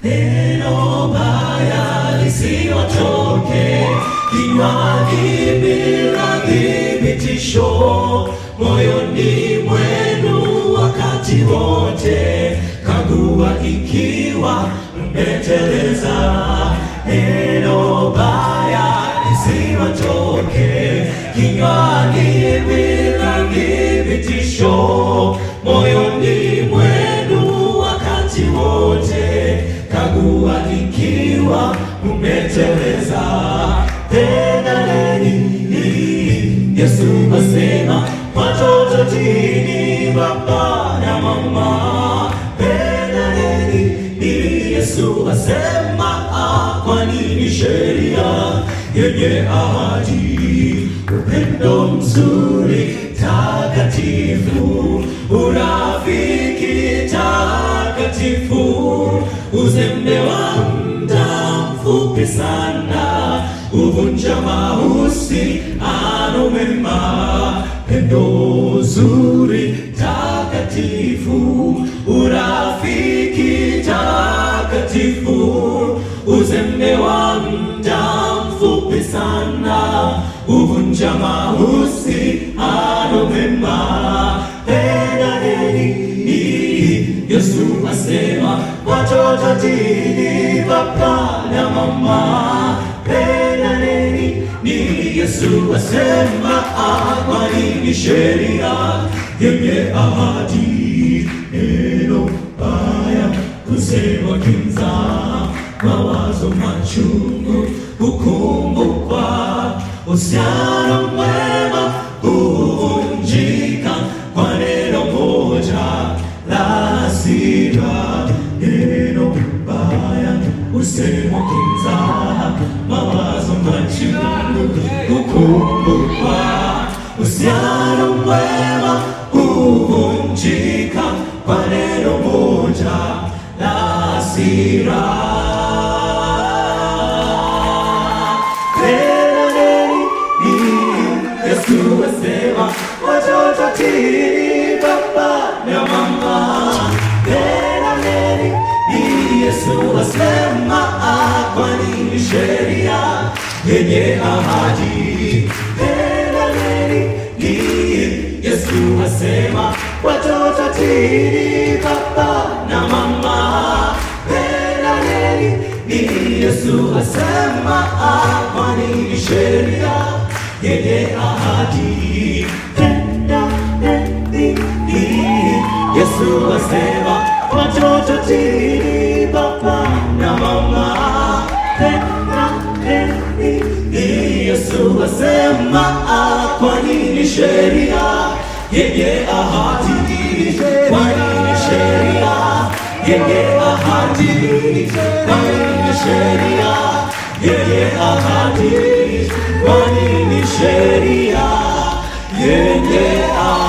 neno baya lisiwatoke kinywani bila thibitisho, moyoni mwenu wakati wote kagua ikiwa mmeteleza. Neno baya lisiwatoke kinywani bila thibitisho, moyoni mwenu wakati wote kagua ikiwa mmeteleza. Pendaneni, Yesu asema, watoto tini baba na mama. Pendaneni, Yesu asema, kwa nini sheria yenye ahadi, upendo mzuri takatifu, urafiki takatifu, uzembe wa muda mfupi sana uvunja mahusiano mema. Pendo zuri takatifu, urafiki takatifu, uzembe wa muda mfupi sana uvunja mahusiano mema. Pendaneni, Yesu asema, watoto tini baba na mama. Pendaneni, Yesu asema, kwa nini sheria yenye ahadi, neno baya kusema kinza, mawazo machungu hukumbukwa, uhusiano mwema huvunjika kwa neno moja la hasira. Neno baya kusema kinza, mawazo machungu hukumbukwa, uhusiano mwema huvunjika kwa neno moja la hasira. Yesu asema, watoto tini baba na mama. Pendaneni, Yesu asema, kwa nini sheria yenye ahadi. Pendaneni, Yesu asema, watoto tini baba na mama. Pendaneni, Yesu asema, kwa nini sheria yenye ahadi. Pendaneni, Yesu asema, watoto tini baba na mama. Pendaneni, Yesu asema, kwa nini sheria yenye ahadi. Kwa nini sheria yenye ahadi, kwa nini sheria yenye ahadi, kwa nini sheria yenye ahadi.